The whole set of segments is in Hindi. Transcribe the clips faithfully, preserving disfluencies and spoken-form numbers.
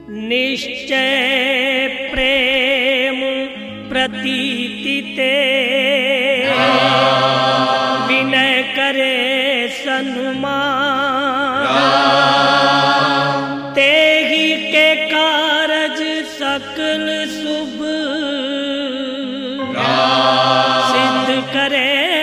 निश्चय प्रेम प्रतीति ते विनय करे सन्मान तेहि के कारज सकल शुभ सिद्ध करे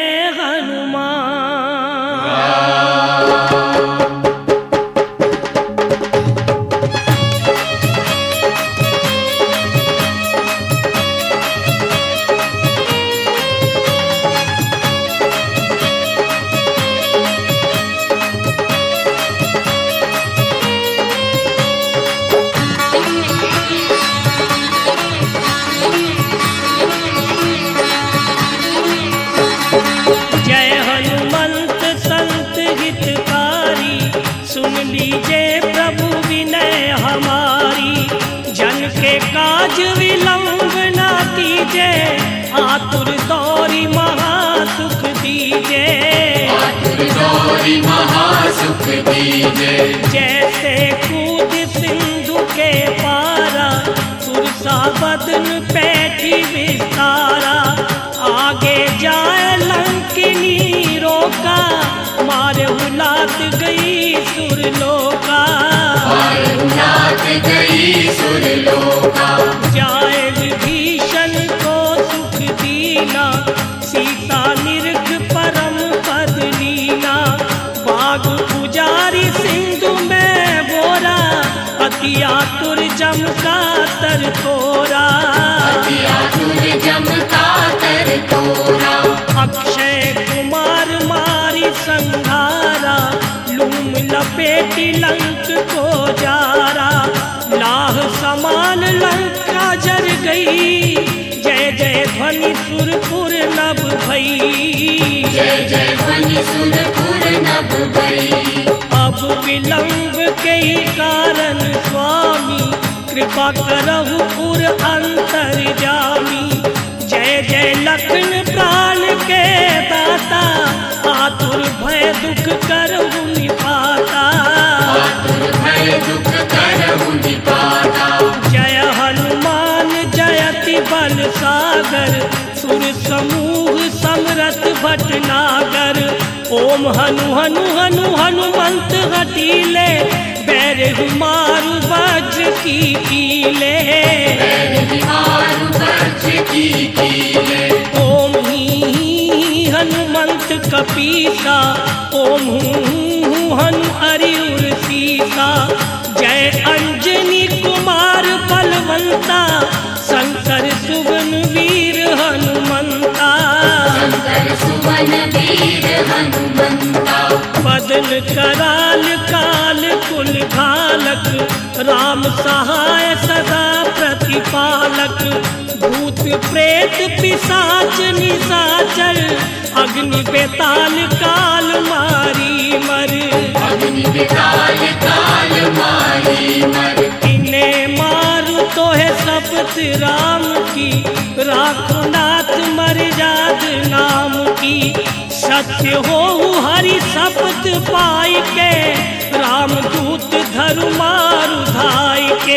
काज विलंब ना कीजे आतुर दौरी महासुख दीजे आतुर दौरी महासुख दीजे जैसे कूद सिंधु के पारा सुरसा बदन पैठी विस्तारा आगे जाए लंकिनी रोका मारे हुलात गई सुरलोका मारे हुलात गई सुरलोका जाए विभीषण को सुख दीना सीता निरख परम पद लीना बाग पुजारी सिंधु में बोरा अति आतुर जम का तर तोरा अति आतुर जम का तर तोरा अक्षय कुमार मारी संघारा लूम लपेटी लंक को जारा लाह समान लंका जर गई जय जय ध्वनि सुरपुर नभ भई जय जय ध्वनि सुरपुर नभ भई अब विलंब के ही कारण स्वामी कृपा करहु पुर अंतर जामी जय जय लखन प्राण के दाता आतुर भय दुख करहु निपाता आतुर भय दुख करहु निपाता जय हनुमान जयति बल सागर सुर समूह समरथ भटनागर ओम हनु हनु हनु हनुमंत हटीले बैर मारु वज्र की कीले बैर मारु वज्र की कीले ओम ही हनुमंत कपीसा ओम हूँ हनु अरियुर सीसा जय अंजनी कुमार बलवंता शंकर सुवन वीर हनुमंता शंकर सुवन वीर हनुमंता बदन कराल काल कुल घालक राम सहाय सदा प्रतिपालक भूत प्रेत पिशाच निशाचर अग्नि बेताल काल मारी मर अग्नि बेताल काल मारी मर इन्हें मारू तो है शपथ राम की राखो नाथ मर्याद नाम की सत्य हो हरि शपथ पाई के राम दूत धरु मारु धाई के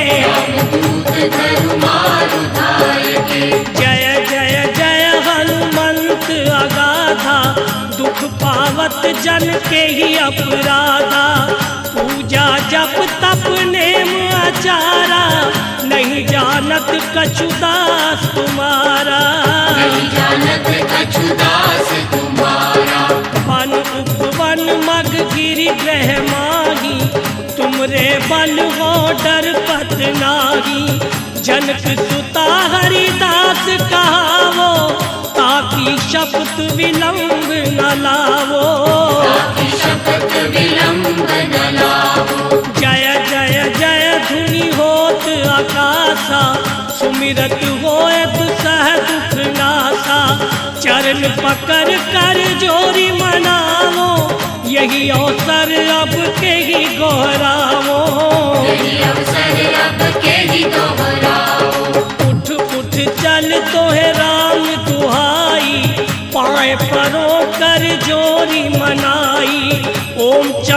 रामदूत धरु मारु धाई के जय जय जय हनुमंत अगाधा दुख पावत जन के ही अपराधा पूजा जप तप नेम आचारा नहीं जानत कछुदास तुम्हारा नहीं जानत कछुदास तुम्हारा वन उपवन मग गिरि ग्रह माही तुमरे बल हो डर पत नाही जनक सुता हरिदास कहावो ताकि शपथ विलंब न लावो ताकि शपथ विलंब न लावो जय जय जय धुनि होत आकाशा सुमिरत होए दुसह दुख नासा चरण पकड़ कर जोरी मनावो यही अवसर अब के ही गोहरावो यही अवसर अब के ही दोहराओ उठ उठ चल तो है राम दुहाई पाए परों कर जोरी मनाई ओम चम चम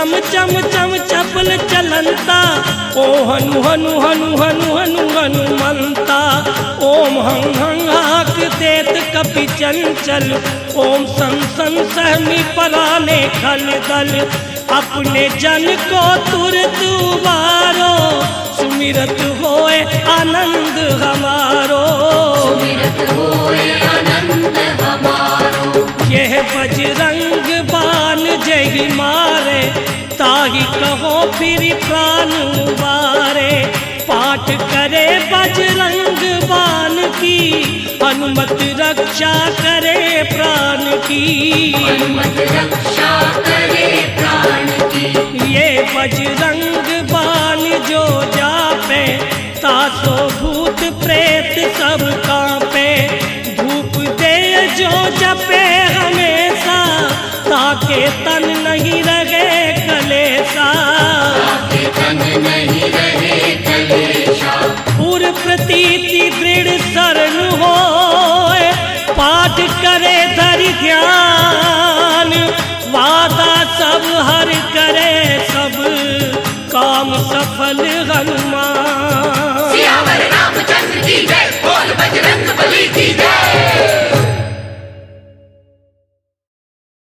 चम चम चम चपल चलंता। ओ हनु हनु हनु हनु हनु हनुमंता। ओम हं हं हाक देत कपि चंचल। ओम सन सन सहमी पराने खल दल। अपने जन को तुरत उबारो, सुमिरत होए आनंद हमारो। सुमिरत होए आनंद हमारो। यह बजरंग बान जय मारे, ताहि कहो फिर प्राण उबारे। पाठ करे बजरंग बान की, हनुमत रक्षा करे प्राण की। हनुमत रक्षा करे प्राण की। ये बजरंग बान जो जापे, तासो भूत प्रेत सब कांपे। धूप दे जो जपे हमेशा, ताके तन नहीं रहे कलेसा। ताके तन नहीं रहे कलेशा। पूर्व प्रतीति दृढ़ शरण होए, पाठ करे धरि ध्यान। वादा सब